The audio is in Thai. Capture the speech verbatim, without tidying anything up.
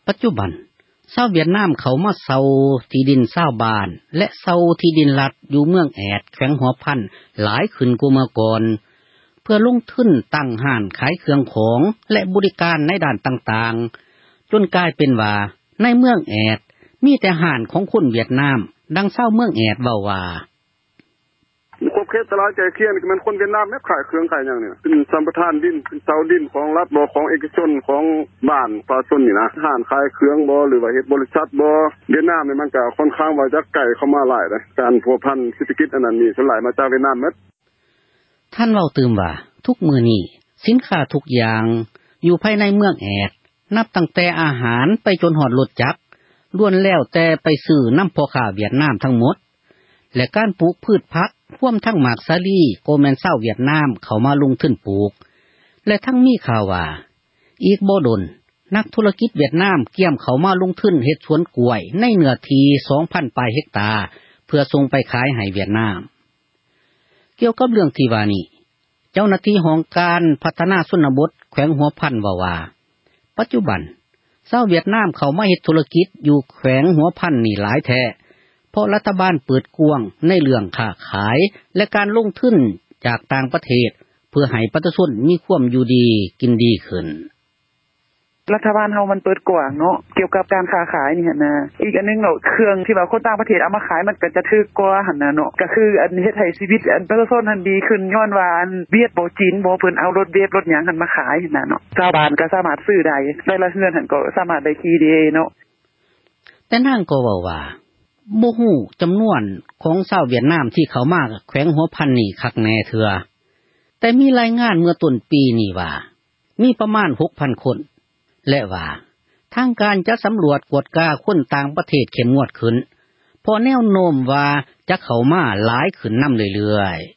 ปัจจุบันชาวเวียดนามเขามาเซาที่ดินชาวบ้านและเซาที่ดินรัฐอยู่เมืองแอดแขวงหัวพันหลายขึ้นกว่าเมื่อก่อนเพื่อลงทุนตั้งห้านขายเครื่องของและบริการในด้านต่างๆจนกลายเป็นว่าในเมืองแอดมีแต่ห้านของคนเวียดนามดังชาวเมืองแอดเว้าว่าครบเคสตลาดใจเคียนมันคนเวียดนามแม่ขายเครื่องขายอย่างนี้เป็นสัมปทานดินเป็นเสาดินของรัฐบ่ของเอกชนของบ้านประชาชนนี่นะห้านขายเครื่องบ่หรือว่าเฮ็ดบริษัทบ่เวียดนามนี่มันก็ค่อนข้างว่าจะไกลเข้ามาหลายเลยการพัวพันเศรษฐกิจอันนั้นนี่ส่วนหลายมาจากเวียดนามหมดท่านเว้าตื่มว่าทุกมื้อนี้สินค้าทุกอย่างอยู่ภายในเมืองแอดนับตั้งแต่อาหารไปจนฮอดรถจักรล้วนแล้วแต่ไปซื้อนำพ่อค้าเวียดนามทั้งหมดและการปลูกพืชผักรวมทั้งหมากสาลีก็แม่นชาวเวียดนามเข้ามาลงทุนปลูกและทั้งมีข่าวว่าอีกบ่ดนนักธุรกิจเวียดนามเกี่ยมเข้ามาลงทุนเฮ็ดสวนกล้วยในเนื้อที่ สองพัน ปลายเฮกตาร์เพื่อส่งไปขายให้เวียดนามเกี่ยวกับเรื่องที่ว่านี้เจ้าหน้าที่ของการพัฒนาชนบทแขวงหัวพันว่าว่าปัจจุบันชาวเวียดนามเข้ามาเฮ็ดธุรกิจอยู่แขวงหัวพันนี่หลายแท้เพราะรัฐบาลเปิดกว้างในเรื่องค้าขายและการลงทุนจากต่างประเทศเพื่อให้ประชาชนมีความอยู่ดีกินดีขึ้นรัฐบาลเฮามันเปิดกว้างเนาะเกี่ยวกับการค้าขายนี่หั่นน่ะอีกอันนึงเนาะเครื่องที่ว่าคนต่างประเทศเอามาขายมันก็จะถูกกว่าหั่นน่ะเนาะก็คืออันเฮ็ดให้ชีวิตอันประชาชนนั้นดีขึ้นย้อนว่าอันเวียดบ่จีนบ่เพิ่นเอารถเวฟรถหยังหั่นมาขายหั่นน่ะเนาะชาวบ้านก็สามารถซื้อได้ในละเฮือนหั่นก็สามารถได้ขี่ได้เนาะแต่นางก็เว้าว่าบ่ฮู้จำนวนของชาวเวียดนามที่เข้ามาแขวงหัวพันนี่คักแน่เทื่อแต่มีรายงานเมื่อต้นปีนี้ว่ามีประมาณ หกพัน คนและว่าทางการจะสำรวจกวดกาคนต่างประเทศเข้มงวดขึ้นเพราะแนวโน้มว่าจะเข้ามาหลายขึ้นนำเรื่อยๆ